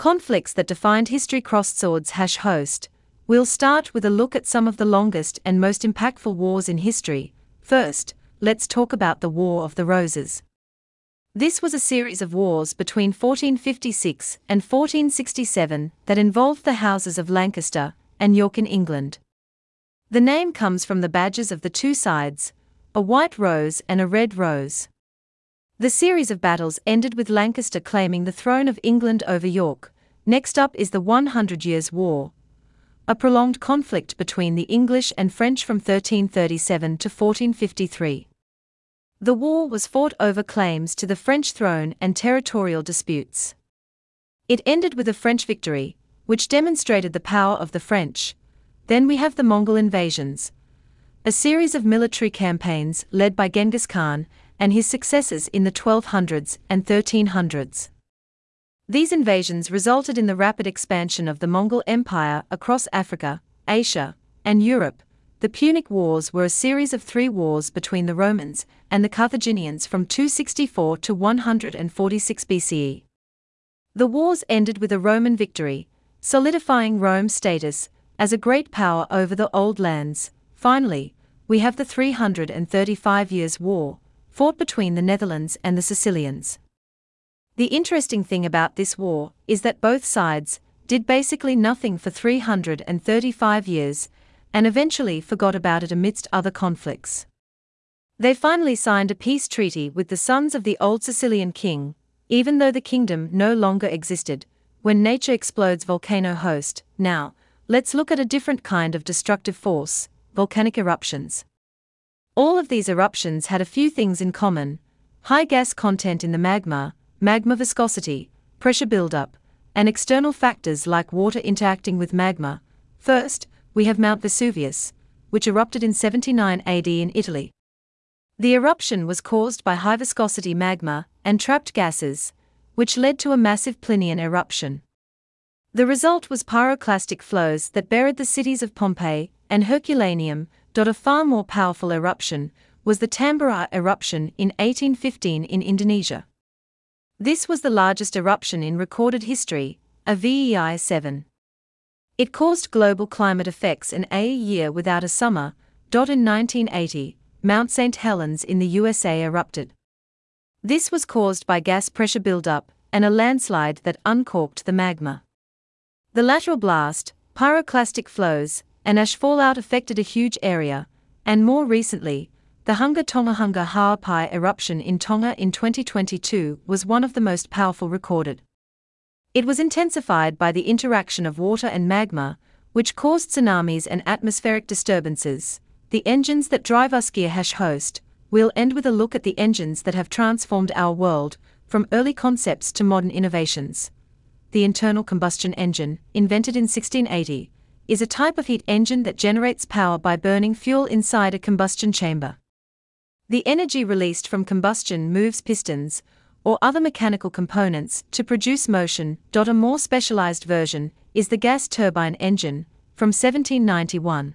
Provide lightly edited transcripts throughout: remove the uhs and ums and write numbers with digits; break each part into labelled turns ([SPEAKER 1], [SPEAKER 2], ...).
[SPEAKER 1] Conflicts that defined history. Crosswords host. We'll start with a look at some of the longest and most impactful wars in history. First, let's talk about the War of the Roses. This was a series of wars between 1456 and 1467 that involved the houses of Lancaster and York in England. The name comes from the badges of the two sides, a white rose and a red rose. The series of battles ended with Lancaster claiming the throne of England over York. Next up is the 100 Years' War, a prolonged conflict between the English and French from 1337 to 1453. The war was fought over claims to the French throne and territorial disputes. It ended with a French victory, which demonstrated the power of the French. Then we have the Mongol invasions, a series of military campaigns led by Genghis Khan and his successors in the 1200s and 1300s. These invasions resulted in the rapid expansion of the Mongol Empire across Africa, Asia, and Europe. The Punic Wars were a series of 3 wars between the Romans and the Carthaginians from 264 to 146 BCE. The wars ended with a Roman victory, solidifying Rome's status as a great power over the old lands. Finally, we have the 335 Years' War, fought between the Netherlands and the Sicilians. The interesting thing about this war is that both sides did basically nothing for 335 years, and eventually forgot about it amidst other conflicts. They finally signed a peace treaty with the sons of the old Sicilian king, even though the kingdom no longer existed. When nature explodes. Volcano host. Now, let's look at a different kind of destructive force: volcanic eruptions. All of these eruptions had a few things in common: high gas content in the magma viscosity, pressure buildup, and external factors like water interacting with magma. First, we have Mount Vesuvius, which erupted in 79 AD in Italy. The eruption was caused by high viscosity magma and trapped gases, which led to a massive Plinian eruption. The result was pyroclastic flows that buried the cities of Pompeii and Herculaneum. A far more powerful eruption was the Tambora eruption in 1815 in Indonesia. This was the largest eruption in recorded history, a VEI 7. It caused global climate effects in a year without a summer. In 1980, Mount St. Helens in the USA erupted. This was caused by gas pressure buildup and a landslide that uncorked the magma. The lateral blast, pyroclastic flows, and ash fallout affected a huge area, and more recently, the Tonga Ha'apai eruption in Tonga in 2022 was one of the most powerful recorded. It was intensified by the interaction of water and magma, which caused tsunamis and atmospheric disturbances. The engines that drive us. Host. We'll end with a look at the engines that have transformed our world, from early concepts to modern innovations. The internal combustion engine, invented in 1680, is a type of heat engine that generates power by burning fuel inside a combustion chamber. The energy released from combustion moves pistons or other mechanical components to produce motion. A more specialized version is the gas turbine engine, from 1791.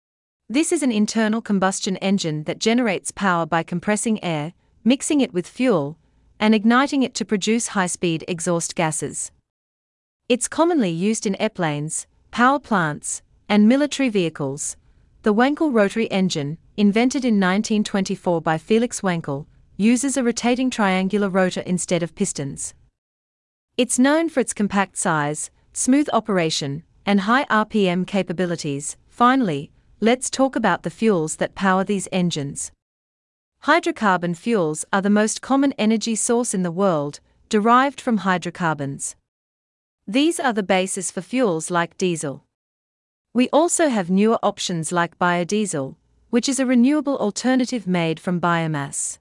[SPEAKER 1] This is an internal combustion engine that generates power by compressing air, mixing it with fuel, and igniting it to produce high-speed exhaust gases. It's commonly used in airplanes, power plants, and military vehicles. The Wankel rotary engine, invented in 1924 by Felix Wankel, uses a rotating triangular rotor instead of pistons. It's known for its compact size, smooth operation, and high RPM capabilities. Finally, let's talk about the fuels that power these engines. Hydrocarbon fuels are the most common energy source in the world, derived from hydrocarbons. These are the basis for fuels like diesel. We also have newer options like biodiesel, which is a renewable alternative made from biomass.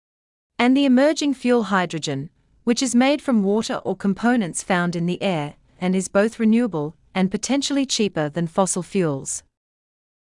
[SPEAKER 1] And the emerging fuel hydrogen, which is made from water or components found in the air, and is both renewable and potentially cheaper than fossil fuels.